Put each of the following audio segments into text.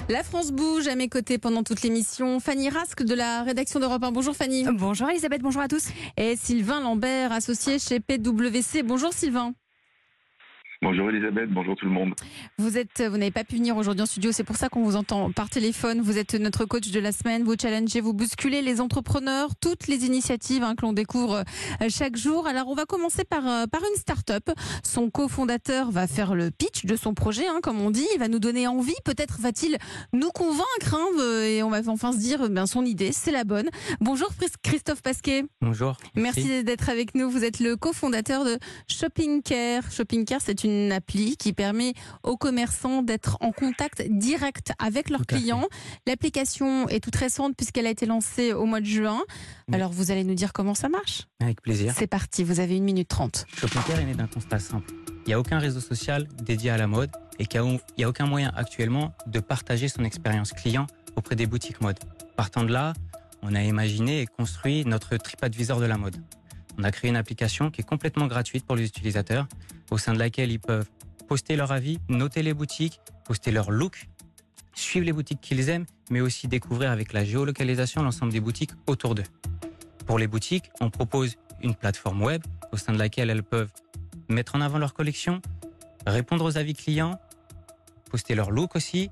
La France bouge à mes côtés pendant toute l'émission. Fanny Rasque de la rédaction d'Europe 1. Bonjour Fanny. Bonjour Elisabeth, bonjour à tous. Et Sylvain Lambert, associé chez PwC. Bonjour Sylvain. Bonjour Elisabeth, bonjour tout le monde. Vous n'avez pas pu venir aujourd'hui en studio, c'est pour ça qu'on vous entend par téléphone. Vous êtes notre coach de la semaine, vous challengez, vous bousculez les entrepreneurs, toutes les initiatives que l'on découvre chaque jour. Alors on va commencer par une start-up. Son cofondateur va faire le pitch de son projet, comme on dit. Il va nous donner envie, peut-être va-t-il nous convaincre et on va enfin se dire son idée, c'est la bonne. Bonjour Christophe Pasquet. Bonjour. Merci d'être avec nous. Vous êtes le cofondateur de Shopping Care. Shopping Care, c'est une appli qui permet aux commerçants d'être en contact direct avec leurs clients. L'application est toute récente puisqu'elle a été lancée au mois de juin. Oui. Alors vous allez nous dire comment ça marche ? Avec plaisir. C'est parti, vous avez 1 minute 30. Shopping Care est né d'un constat simple. Il n'y a aucun réseau social dédié à la mode et il n'y a aucun moyen actuellement de partager son expérience client auprès des boutiques mode. Partant de là, on a imaginé et construit notre TripAdvisor de la mode. On a créé une application qui est complètement gratuite pour les utilisateurs, au sein de laquelle ils peuvent poster leur avis, noter les boutiques, poster leur look, suivre les boutiques qu'ils aiment, mais aussi découvrir avec la géolocalisation l'ensemble des boutiques autour d'eux. Pour les boutiques, on propose une plateforme web au sein de laquelle elles peuvent mettre en avant leur collection, répondre aux avis clients, poster leur look aussi,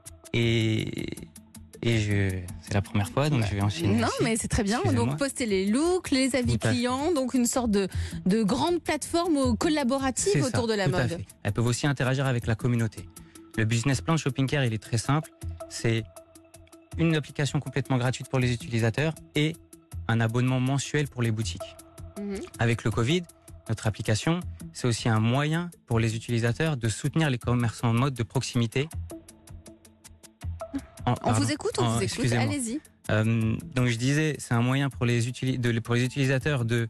c'est la première fois, donc je vais enchaîner. Non, mais c'est très bien. Donc, poster les looks, les avis clients, donc une sorte de grande plateforme collaborative autour de la mode. Elles peuvent aussi interagir avec la communauté. Le business plan de Shopping Care, il est très simple. C'est une application complètement gratuite pour les utilisateurs et un abonnement mensuel pour les boutiques. Avec le Covid, notre application, c'est aussi un moyen pour les utilisateurs de soutenir les commerçants en mode de proximité. On vous écoute, allez-y. Donc je disais, c'est un moyen pour les utilisateurs de...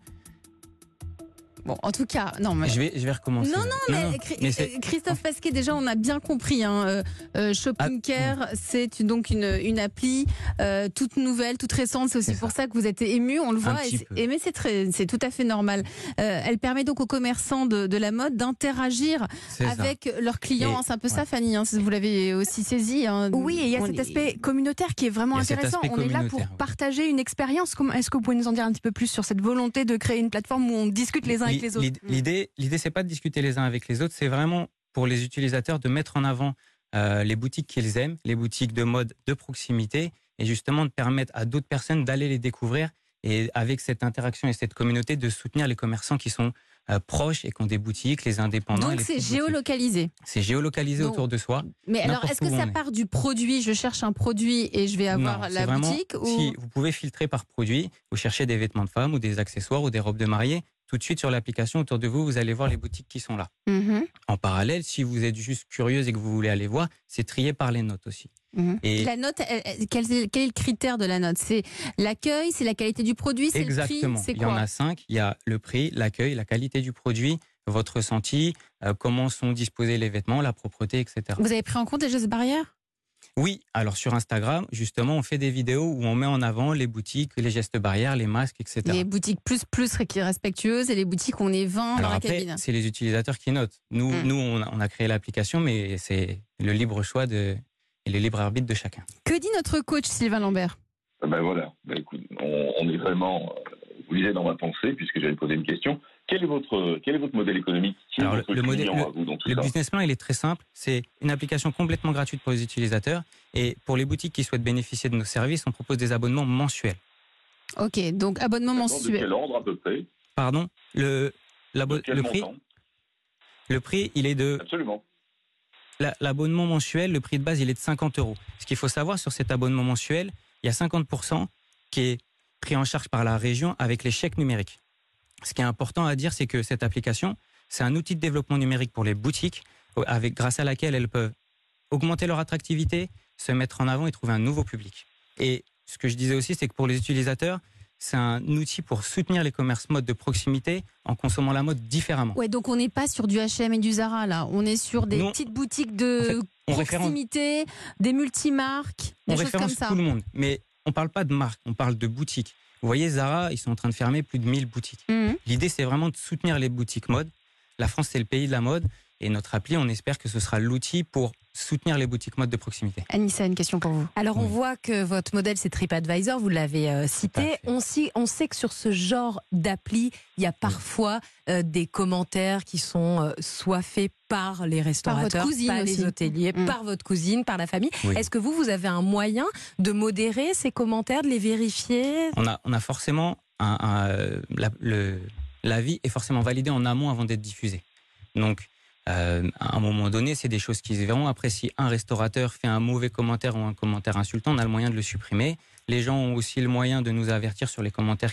Bon, en tout cas, non, mais... Je vais recommencer. Mais Christophe Pasquet, déjà, on a bien compris. Shopping Care, c'est donc une appli toute nouvelle, toute récente. C'est aussi pour ça que vous êtes ému, on le voit. Mais c'est tout à fait normal. Elle permet donc aux commerçants de la mode d'interagir avec leurs clients. C'est un peu ça, Fanny, vous l'avez aussi saisi. Oui, et il y a cet aspect communautaire qui est vraiment intéressant. On est là pour partager une expérience. Est-ce que vous pouvez nous en dire un petit peu plus sur cette volonté de créer une plateforme où on discute les uns avec les autres? L'idée, c'est pas de discuter les uns avec les autres, c'est vraiment pour les utilisateurs de mettre en avant les boutiques qu'ils aiment, les boutiques de mode de proximité, et justement de permettre à d'autres personnes d'aller les découvrir, et avec cette interaction et cette communauté de soutenir les commerçants qui sont proches et qui ont des boutiques, les indépendants. Donc c'est géolocalisé. C'est géolocalisé autour de soi. Mais alors, est-ce que ça part du produit ? Je cherche un produit et je vais avoir la boutique Si vous pouvez filtrer par produit, vous cherchez des vêtements de femme ou des accessoires ou des robes de mariée, tout de suite sur l'application autour de vous, vous allez voir les boutiques qui sont là. En parallèle, si vous êtes juste curieuse et que vous voulez aller voir, c'est trié par les notes aussi. Et la note, quel est le critère de la note ? C'est l'accueil, c'est la qualité du produit, c'est le prix, c'est quoi ? Il y en a 5. Il y a le prix, l'accueil, la qualité du produit, votre ressenti, comment sont disposés les vêtements, la propreté, etc. Vous avez pris en compte les gestes barrières ? Oui, alors sur Instagram, justement, on fait des vidéos où on met en avant les boutiques, les gestes barrières, les masques, etc. Les boutiques plus respectueuses et les boutiques où on est 20 dans la cabine. C'est les utilisateurs qui notent. Nous, on a créé l'application, mais c'est le libre choix et le libre arbitre de chacun. Que dit notre coach Sylvain Lambert ? Écoute, on est vraiment... Vous lisez dans ma pensée, puisque j'allais poser une question. Quel est votre modèle économique ? Le business plan, il est très simple. C'est une application complètement gratuite pour les utilisateurs. Et pour les boutiques qui souhaitent bénéficier de nos services, on propose des abonnements mensuels. Ok, donc abonnement mensuel. De quel ordre à peu près ? Pardon ? Le prix, il est de... Absolument. L'abonnement mensuel, le prix de base, il est de 50 €. Ce qu'il faut savoir sur cet abonnement mensuel, il y a 50% qui est pris en charge par la région avec les chèques numériques. Ce qui est important à dire, c'est que cette application, c'est un outil de développement numérique pour les boutiques, grâce à laquelle elles peuvent augmenter leur attractivité, se mettre en avant et trouver un nouveau public. Et ce que je disais aussi, c'est que pour les utilisateurs, c'est un outil pour soutenir les commerces mode de proximité en consommant la mode différemment. Ouais, donc on n'est pas sur du H&M et du Zara là, on est sur des petites boutiques de proximité, des multimarques, des choses comme ça. Tout le monde, mais on parle pas de marque, on parle de boutiques. Vous voyez, Zara, ils sont en train de fermer plus de 1000 boutiques. L'idée, c'est vraiment de soutenir les boutiques mode. La France, c'est le pays de la mode. Et notre appli, on espère que ce sera l'outil pour soutenir les boutiques mode de proximité. Anissa, une question pour vous. Alors, on voit que votre modèle, c'est TripAdvisor, vous l'avez cité. On sait que sur ce genre d'appli, il y a parfois des commentaires qui sont soit faits par les restaurateurs, par votre cousine par aussi. les hôteliers, par votre cousine, par la famille. Oui. Est-ce que vous avez un moyen de modérer ces commentaires, de les vérifier ? On a forcément l'avis est forcément validé en amont avant d'être diffusé. Donc, à un moment donné, c'est des choses qui se verront. Après, si un restaurateur fait un mauvais commentaire ou un commentaire insultant, on a le moyen de le supprimer. Les gens ont aussi le moyen de nous avertir sur les commentaires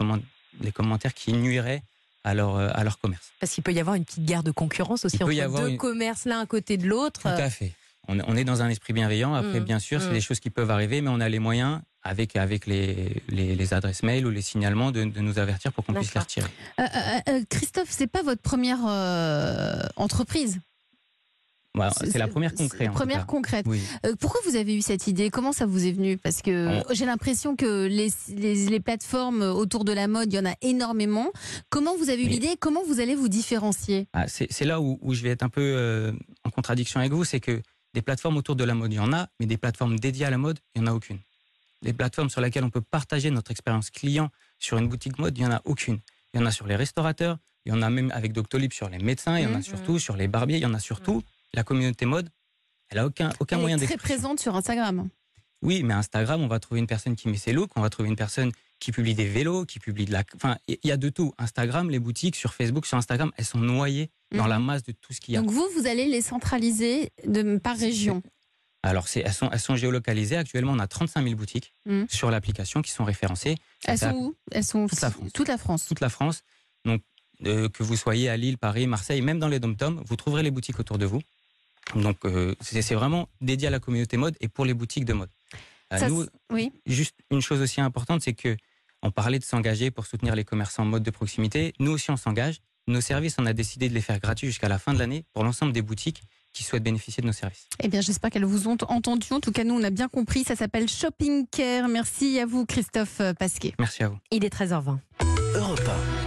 qui nuiraient à leur commerce. Parce qu'il peut y avoir une petite guerre de concurrence aussi entre deux commerces l'un à côté de l'autre. Tout à fait. On est dans un esprit bienveillant. Après, bien sûr, c'est des choses qui peuvent arriver, mais on a les moyens, avec les adresses mail ou les signalements, de nous avertir pour qu'on puisse les retirer. Christophe, c'est pas votre première entreprise? C'est la première concrète. Première concrète. Oui. Pourquoi vous avez eu cette idée? Comment ça vous est venu? Parce que j'ai l'impression que les plateformes autour de la mode, il y en a énormément. Comment vous avez eu l'idée? Comment vous allez vous différencier? C'est là où je vais être un peu en contradiction avec vous. C'est que des plateformes autour de la mode, il y en a, mais des plateformes dédiées à la mode, il n'y en a aucune. Les plateformes sur lesquelles on peut partager notre expérience client sur une boutique mode, il n'y en a aucune. Il y en a sur les restaurateurs, il y en a même avec Doctolib sur les médecins, il y en a surtout sur les barbiers, il y en a surtout. La communauté mode, elle n'a aucun moyen d'expression. Elle est très présente sur Instagram. Oui, mais Instagram, on va trouver une personne qui met ses looks, on va trouver une personne qui publie des vélos, qui publie de la... Enfin, il y a de tout. Instagram, les boutiques sur Facebook, sur Instagram, elles sont noyées dans la masse de tout ce qu'il y a. Donc vous allez les centraliser par région? Alors, elles sont géolocalisées. Actuellement, on a 35 000 boutiques sur l'application qui sont référencées. Elles sont où? Elles sont toute la France. Toute la France. Donc, que vous soyez à Lille, Paris, Marseille, même dans les dom-toms, vous trouverez les boutiques autour de vous. Donc, c'est vraiment dédié à la communauté mode et pour les boutiques de mode. Juste une chose aussi importante, c'est que on parlait de s'engager pour soutenir les commerçants mode de proximité. Nous aussi, on s'engage. Nos services, on a décidé de les faire gratuits jusqu'à la fin de l'année pour l'ensemble des boutiques qui souhaitent bénéficier de nos services. Eh bien, j'espère qu'elles vous ont entendu. En tout cas, nous, on a bien compris. Ça s'appelle Shopping Care. Merci à vous, Christophe Pasquet. Merci à vous. Il est 13h20.